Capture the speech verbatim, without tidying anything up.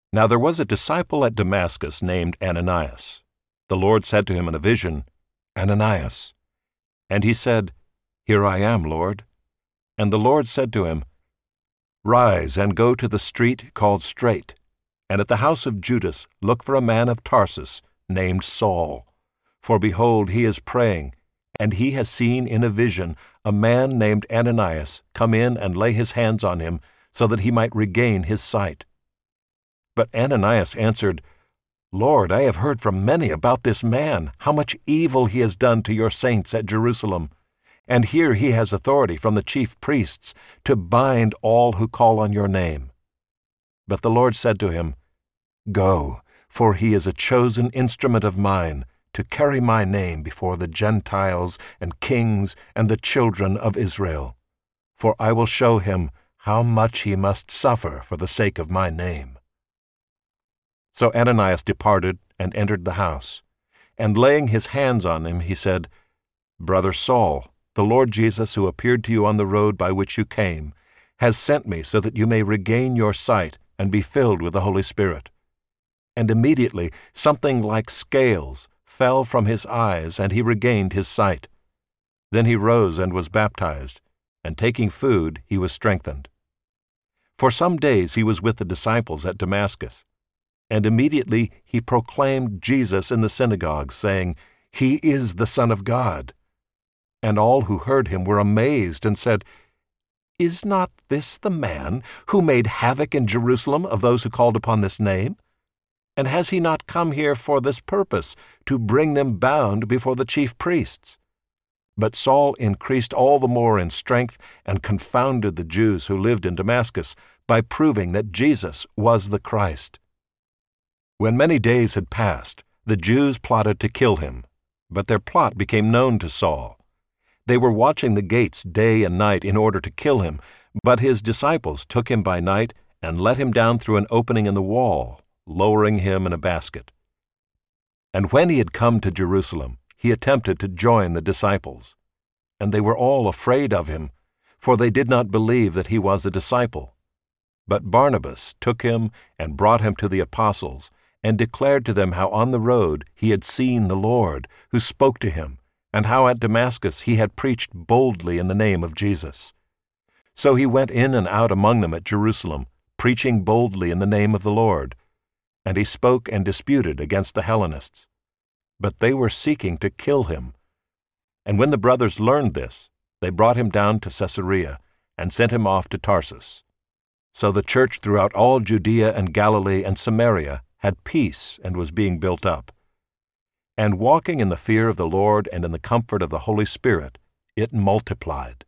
Now there was a disciple at Damascus named Ananias. The Lord said to him in a vision, "Ananias." And he said, "Here I am, Lord." And the Lord said to him, "Rise and go to the street called Straight, and at the house of Judas look for a man of Tarsus named Saul. For behold, he is praying, and he has seen in a vision a man named Ananias come in and lay his hands on him, so that he might regain his sight." But Ananias answered, "Lord, I have heard from many about this man, how much evil he has done to your saints at Jerusalem. And here he has authority from the chief priests to bind all who call on your name." But the Lord said to him, "Go, for he is a chosen instrument of mine, to carry my name before the Gentiles and kings and the children of Israel. For I will show him how much he must suffer for the sake of my name." So Ananias departed and entered the house. And laying his hands on him, he said, "Brother Saul, the Lord Jesus, who appeared to you on the road by which you came, has sent me so that you may regain your sight and be filled with the Holy Spirit." And immediately something like scales fell from his eyes, and he regained his sight. Then he rose and was baptized, and taking food he was strengthened. For some days he was with the disciples at Damascus. And immediately he proclaimed Jesus in the synagogue, saying, "He is the Son of God." And all who heard him were amazed and said, "Is not this the man who made havoc in Jerusalem of those who called upon this name? And has he not come here for this purpose, to bring them bound before the chief priests?" But Saul increased all the more in strength and confounded the Jews who lived in Damascus by proving that Jesus was the Christ. When many days had passed, the Jews plotted to kill him, but their plot became known to Saul. They were watching the gates day and night in order to kill him, but his disciples took him by night and let him down through an opening in the wall, lowering him in a basket. And when he had come to Jerusalem, he attempted to join the disciples. And they were all afraid of him, for they did not believe that he was a disciple. But Barnabas took him and brought him to the apostles, and declared to them how on the road he had seen the Lord, who spoke to him, and how at Damascus he had preached boldly in the name of Jesus. So he went in and out among them at Jerusalem, preaching boldly in the name of the Lord. And he spoke and disputed against the Hellenists. But they were seeking to kill him. And when the brothers learned this, they brought him down to Caesarea, and sent him off to Tarsus. So the church throughout all Judea and Galilee and Samaria had peace and was being built up. And walking in the fear of the Lord and in the comfort of the Holy Spirit, it multiplied.